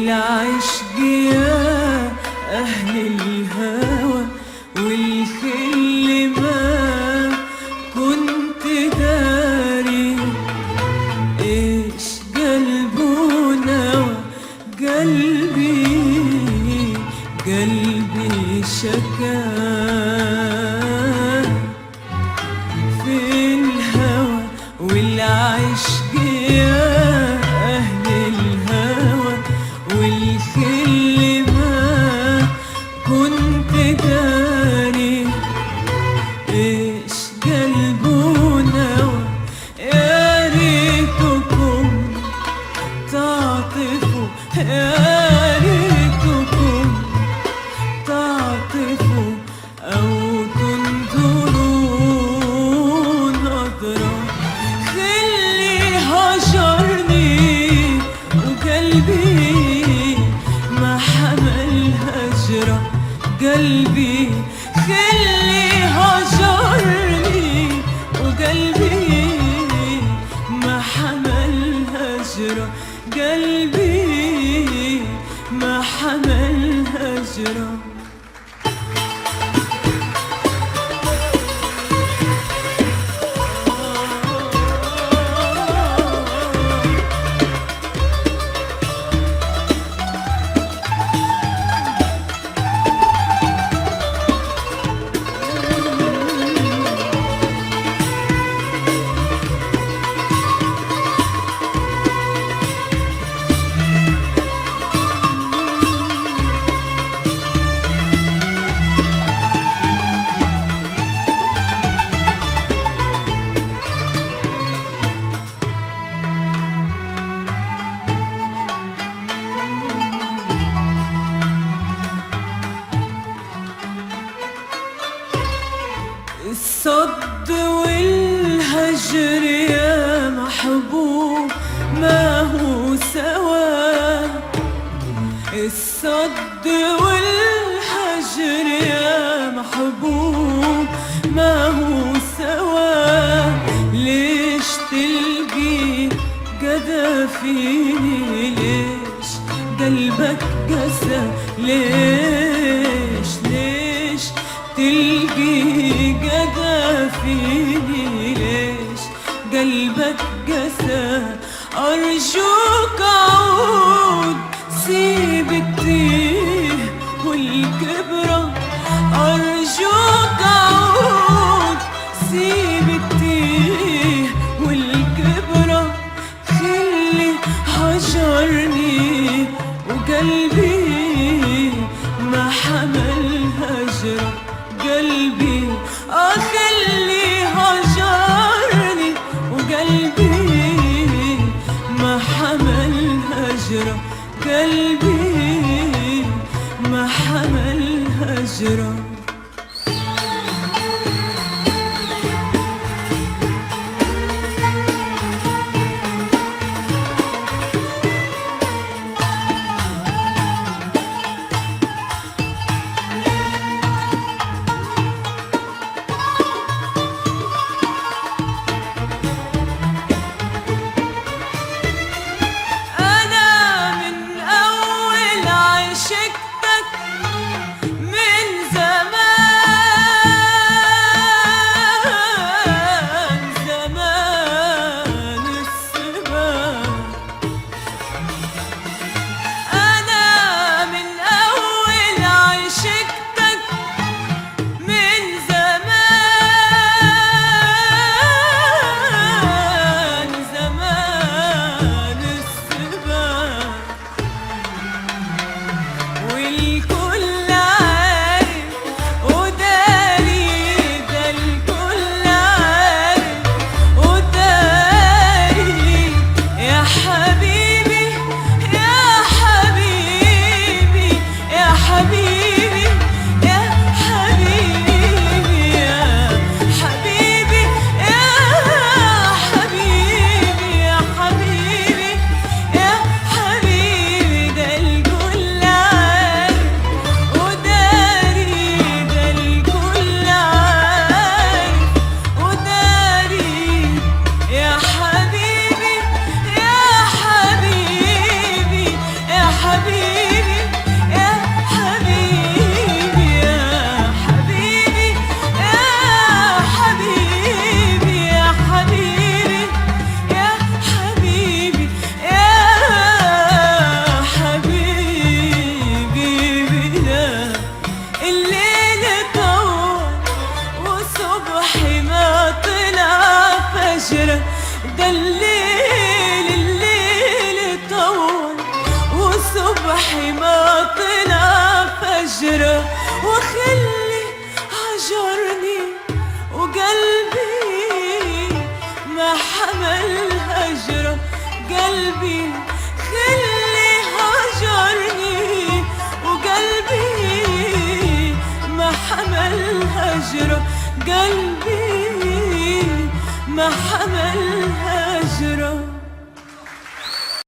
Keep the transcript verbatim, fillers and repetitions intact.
والعشق يا أهل الهوى والخل ما كنت داري إيش قلبه نوى قلبي قلبي شكا في الهوى والعشق يا أهل الهوى والخل ما كنت داري إيش قلبه نوى يا ريتكم تعطفوا يا ريتكم تعطفوا أو تنظروا نظرة خلي هجرني وقلبي ما حمل هجرة قلبي خلي هجرني وقلبي ما حمل هجرة قلبي ما حمل هجرة الصد والهجر يا محبوب ما هو سوا الصد والهجر يا محبوب ما هو سوا ليش تلقي قدا فيني ليش قلبك قسى ليش ليش تلقي قدا فيني ليش قلبك قسى أرجوك عود سيب التيه والكبرة أرجوك عود سيب التيه والكبرة خلي هجرني وقلبي ما حمل هجرة قلبي أخلي هجرني وقلبي ما حمل هجرة قلبي ما حمل هجرة قلبي خلي هجرني، وقلبي ما حمل هجره، قلبي ما حمل هجره.